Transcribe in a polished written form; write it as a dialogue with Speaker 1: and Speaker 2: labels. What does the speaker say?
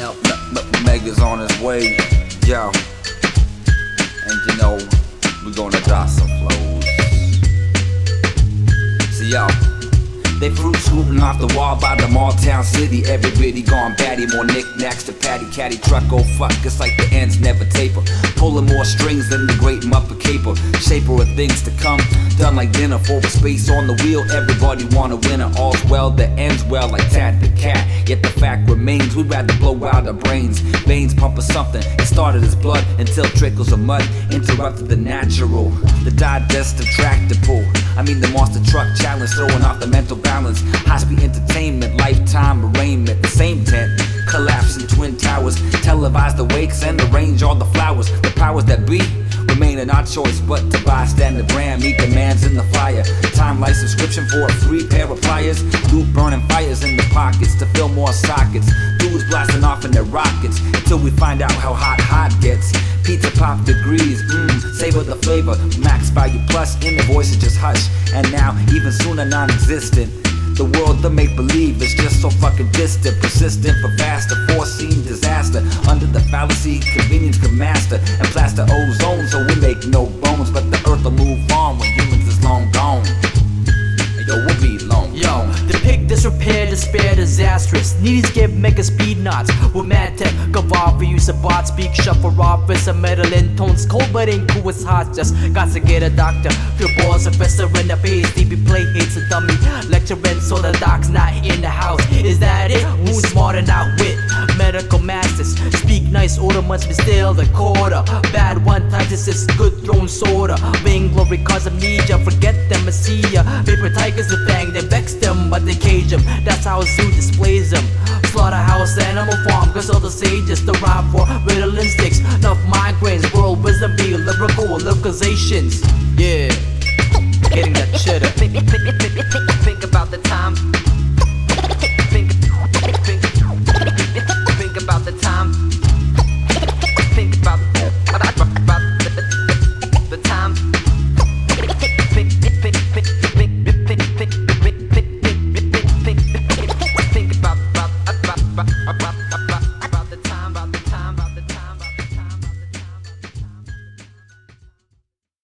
Speaker 1: Mega's on his way, yo. And you know, we gonna drop some flows. See, yo, they fruit scooting off the wall by the mall town city. Everybody gone batty, more knickknacks to patty caddy truck. Oh fuck, it's like the ends never taper. Pulling more strings than the great Muppet Caper. Shaper of things to come, done like dinner for a space on the wheel. Everybody want a winner, all's well that ends well like Tat the Cat. Yet the fact remains, we'd rather blow out our brains. Veins pumping something, it started as blood until trickles of mud interrupted the natural. The digestive tractor pull, I mean the monster truck challenge, throwing off the mental balance. High-speed entertainment, lifetime arraignment. The same tent, collapse in twin towers. Televised the wakes and arrange all the flowers. The powers that be remain in our choice, but to buy, stand the brand, meet demands in the fire. Time life subscription for a free pair of pliers. Loot burning fires in the pockets to fill more sockets. Dudes blasting off in their rockets until we find out how hot gets. Pizza pop degrees, savor the flavor. Max value plus, in the voice is just hush. And now, even sooner, non-existent. The world of make-believe is just so fucking distant. Persistent for faster, foreseen disaster. Under the fallacy, convenience can master. And plaster ozone so we make no bones. But the earth will move on when humans is long gone. Yo, we'll be long gone.
Speaker 2: The pig disrepair, despair, disastrous. Needies give mega speed knots. With mad tech, Gavar, we use a bot, speak, shuffle office, a metal in tones. Cold but ain't cool, it's hot, just got to get a doctor. Pure balls, a professor in the PhD, be play hates a dummy. Lecturing so the doc's not in the house. Is that it? Who's smart and outwit? Medical masters, speak nice, order must be still the quarter. Bad one times, this is good thrown soda. Vainglory cause amnesia, forget them and see ya. Paper tigers a bang, they vex them, but they cage them. That's how a zoo displays them. Slaughterhouse, animal farm, cause all the sages derive for riddle instincts. Enough migraines, world wisdom be lyrical localizations. Yeah, getting that cheddar.
Speaker 3: Think about the time